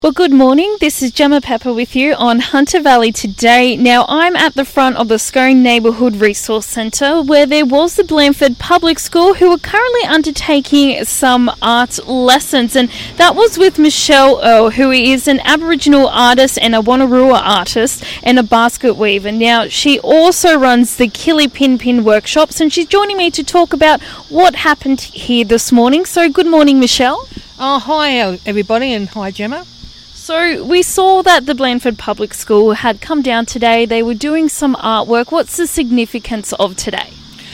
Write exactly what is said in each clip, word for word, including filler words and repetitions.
Well, good morning. This is Gemma Pepper with you on Hunter Valley today. Now, I'm at the front of the Scone Neighbourhood Resource Centre where there was the Blandford Public School who are currently undertaking some art lessons, and that was with Michelle Earl, who is an Aboriginal artist and a Wonnarua artist and a basket weaver. Now, she also runs the Kili Pin Pin workshops, and she's joining me to talk about what happened here this morning. So, good morning, Michelle. Oh, hi everybody, and hi Gemma. So we saw that the Blandford Public School had come down today. They were doing some artwork. What's the significance of today?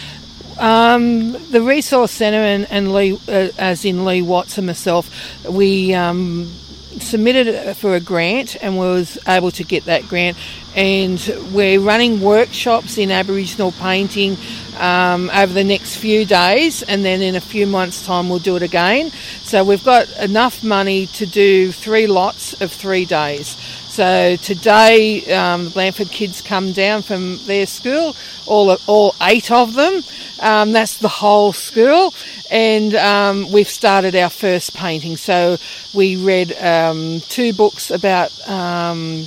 Um, the Resource Centre and, and Lee, uh, as in Lee Watts and myself, we um, submitted for a grant and was able to get that grant. And we're running workshops in Aboriginal painting um, over the next few days, and then in a few months' time we'll do it again. So we've got enough money to do three lots of three days. So today um, the Blandford kids come down from their school, all all eight of them. Um, that's the whole school, and um, we've started our first painting. So we read um, two books about Um,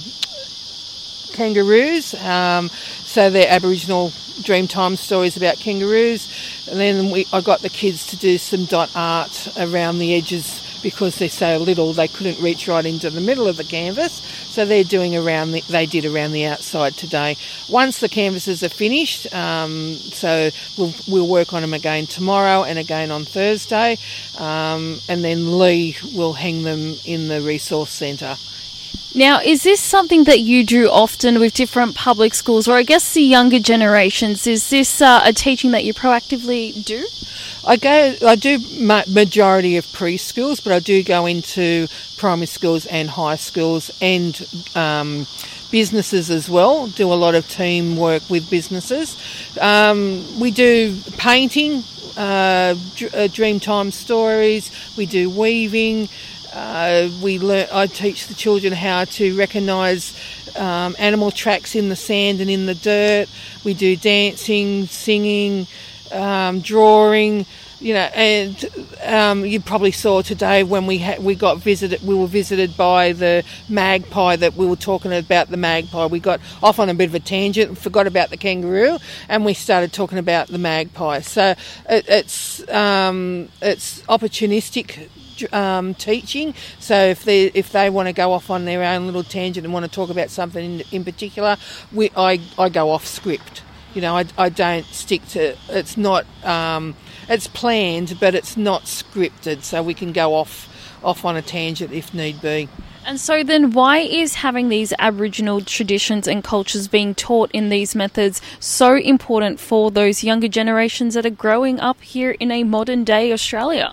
kangaroos, um, so they're Aboriginal Dreamtime stories about kangaroos, and then we, I got the kids to do some dot art around the edges because they're so little they couldn't reach right into the middle of the canvas, so they're doing around the, they did around the outside today. Once the canvases are finished, um, so we'll, we'll work on them again tomorrow and again on Thursday, um, and then Lee will hang them in the Resource Centre. Now, is this something that you do often with different public schools, or I guess the younger generations? Is this uh, a teaching that you proactively do? I go. I do ma- majority of preschools, but I do go into primary schools and high schools and um, businesses as well. Do a lot of teamwork with businesses. Um, we do painting, uh, dr- uh, Dreamtime stories. We do weaving. Uh, we learn. I teach the children how to recognise um, animal tracks in the sand and in the dirt. We do dancing, singing, um, drawing. You know, and um, you probably saw today when we ha- we got visited. We were visited by the magpie. That we were talking about the magpie. We got off on a bit of a tangent and forgot about the kangaroo, and we started talking about the magpie. So it, it's um, it's opportunistic Um, teaching. So if they if they want to go off on their own little tangent and want to talk about something in, in particular, we I, I go off script. You know, I, I don't stick to. It's not. Um, it's planned, but it's not scripted. So we can go off off on a tangent if need be. And so then why is having these Aboriginal traditions and cultures being taught in these methods so important for those younger generations that are growing up here in a modern day Australia?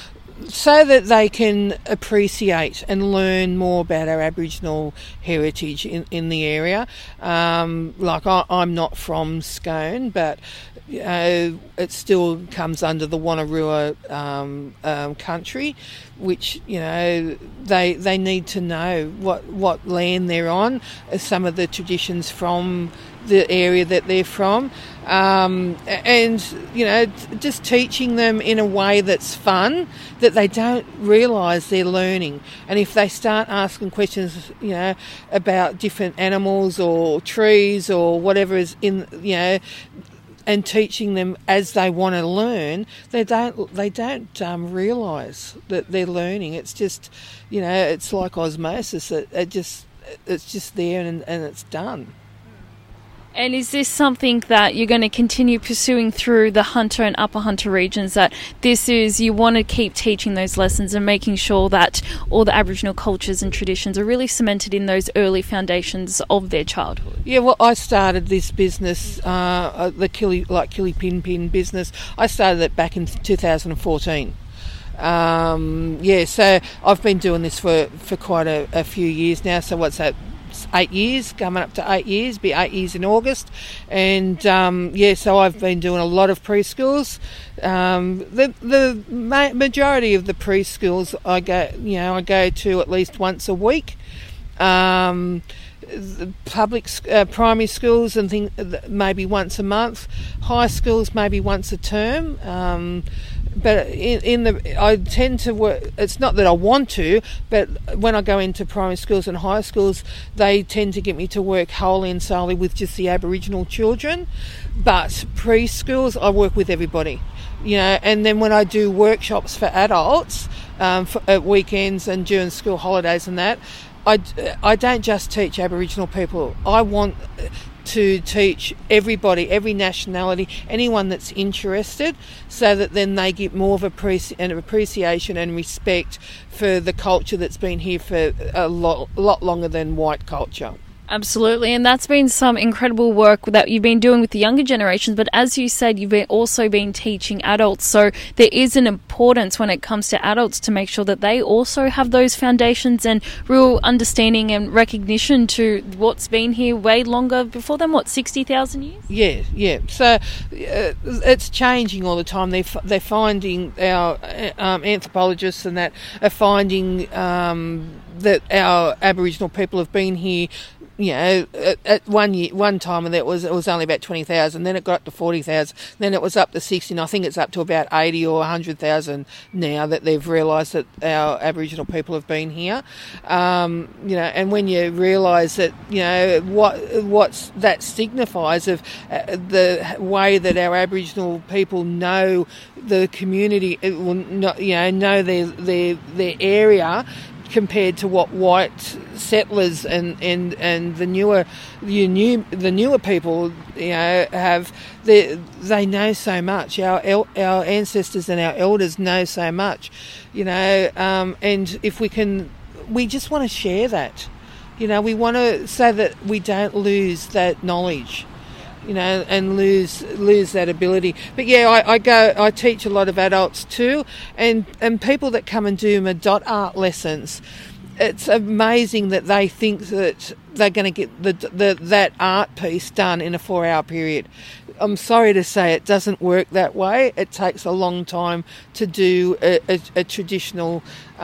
So that they can appreciate and learn more about our Aboriginal heritage in, in the area. Um, like I, I'm not from Scone, but uh, it still comes under the Wonnarua um, um, country, which, you know, they they need to know what, what land they're on, some of the traditions from the area that they're from, um, and, you know, just teaching them in a way that's fun, that they don't realise they're learning. And if they start asking questions, you know, about different animals or trees or whatever is in, you know, and teaching them as they want to learn, they don't they don't um, realise that they're learning. It's just, you know, it's like osmosis. It, it just it's just there and, and it's done. And is this something that you're going to continue pursuing through the Hunter and Upper Hunter regions, that this is, you want to keep teaching those lessons and making sure that all the Aboriginal cultures and traditions are really cemented in those early foundations of their childhood? Yeah, well, I started this business, uh, the Kili, like Kili Pin Pin business. I started it back in two thousand fourteen. Um, yeah, so I've been doing this for, for quite a, a few years now. So what's that? Eight years, coming up to eight years, be eight years in August, and um, yeah, so I've been doing a lot of preschools. Um, the the ma- majority of the preschools I go, you know, I go to at least once a week. Um, the public uh, primary schools and things maybe once a month, high schools maybe once a term. Um, but in, in the I tend to work. It's not that I want to, but when I go into primary schools and high schools, they tend to get me to work wholly and solely with just the Aboriginal children. But preschools, I work with everybody, you know. And then when I do workshops for adults um, for, at weekends and during school holidays and that, I, I don't just teach Aboriginal people. I want to teach everybody, every nationality, anyone that's interested, so that then they get more of appreci- an appreciation and respect for the culture that's been here for a lot, lot longer than white culture. Absolutely, and that's been some incredible work that you've been doing with the younger generations, but as you said, you've been also been teaching adults, so there is an importance when it comes to adults to make sure that they also have those foundations and real understanding and recognition to what's been here way longer before them, what, sixty thousand years? Yeah, yeah. So uh, it's changing all the time. They're, they're finding, our um, anthropologists and that are finding um, that our Aboriginal people have been here. You know, at, at one year, one time, and that was it was only about twenty thousand. Then it got up to forty thousand. Then it was up to sixty. And I think it's up to about eighty or a hundred thousand now that they've realised that our Aboriginal people have been here. Um, you know, and when you realise that, you know, what what's that signifies of uh, the way that our Aboriginal people know the community, it will not, you know, know their their their area, compared to what white settlers and, and, and the newer the new the newer people, you know, have. They they know so much. Our el, our ancestors and our elders know so much, you know. Um, and if we can, we just want to share that, you know. We want to so that we don't lose that knowledge, you know, and lose lose that ability. But yeah, I, I go, I teach a lot of adults too, and, and people that come and do my dot art lessons. It's amazing that they think that they're going to get the, the that art piece done in a four-hour period. I'm sorry to say it doesn't work that way. It takes a long time to do a, a, a traditional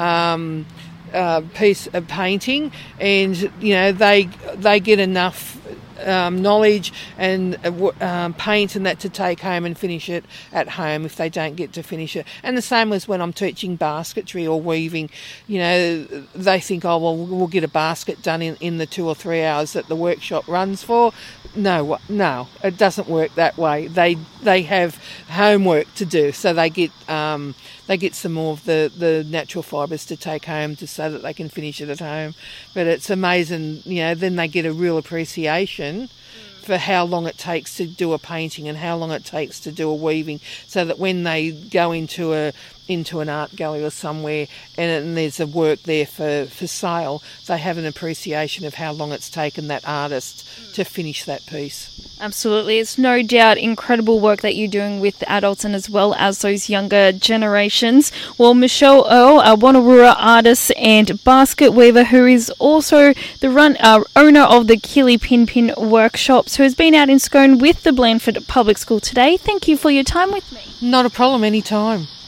um, uh, piece of painting, and you know they they get enough Um, knowledge and uh, um, paint and that to take home and finish it at home if they don't get to finish it. And the same as when I'm teaching basketry or weaving, you know, they think, oh, well, we'll get a basket done in, in the two or three hours that the workshop runs for. No, no, it doesn't work that way. They they have homework to do, so they get um, they get some more of the, the natural fibres to take home to so that they can finish it at home. But it's amazing, you know. Then they get a real appreciation for how long it takes to do a painting and how long it takes to do a weaving, so that when they go into a into an art gallery or somewhere and, and there's a work there for, for sale, they have an appreciation of how long it's taken that artist to finish that piece. Absolutely. It's no doubt incredible work that you're doing with the adults and as well as those younger generations. Well, Michelle Earl, a Wonnarua artist and basket weaver who is also the run uh, owner of the Kili Pin Pin Workshops, who has been out in Scone with the Blandford Public School today. Thank you for your time with me. Not a problem, anytime.